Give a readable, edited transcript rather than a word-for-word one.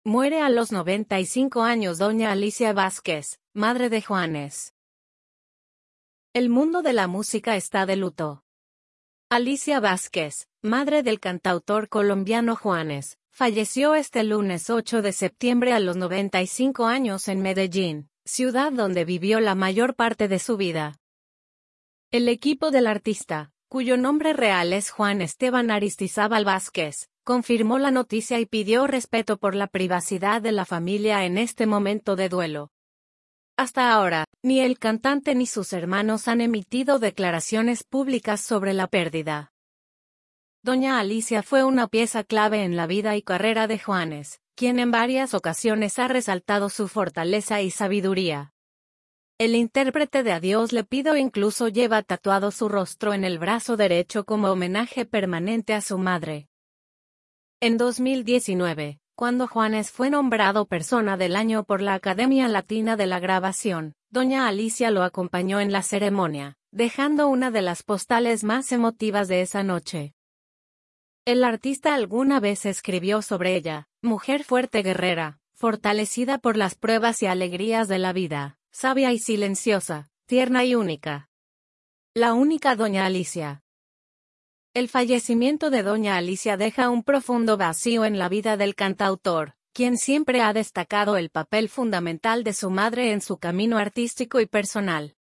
Muere a los 95 años doña Alicia Vázquez, madre de Juanes. El mundo de la música está de luto. Alicia Vázquez, madre del cantautor colombiano Juanes, falleció este lunes 8 de septiembre a los 95 años en Medellín, ciudad donde vivió la mayor parte de su vida. El equipo del artista, cuyo nombre real es Juan Esteban Aristizábal Vázquez, confirmó la noticia y pidió respeto por la privacidad de la familia en este momento de duelo. Hasta ahora, ni el cantante ni sus hermanos han emitido declaraciones públicas sobre la pérdida. Doña Alicia fue una pieza clave en la vida y carrera de Juanes, quien en varias ocasiones ha resaltado su fortaleza y sabiduría. El intérprete de Adiós le pido incluso lleva tatuado su rostro en el brazo derecho como homenaje permanente a su madre. En 2019, cuando Juanes fue nombrado Persona del Año por la Academia Latina de la Grabación, doña Alicia lo acompañó en la ceremonia, dejando una de las postales más emotivas de esa noche. El artista alguna vez escribió sobre ella: mujer fuerte guerrera, fortalecida por las pruebas y alegrías de la vida, sabia y silenciosa, tierna y única. La única doña Alicia. El fallecimiento de doña Alicia deja un profundo vacío en la vida del cantautor, quien siempre ha destacado el papel fundamental de su madre en su camino artístico y personal.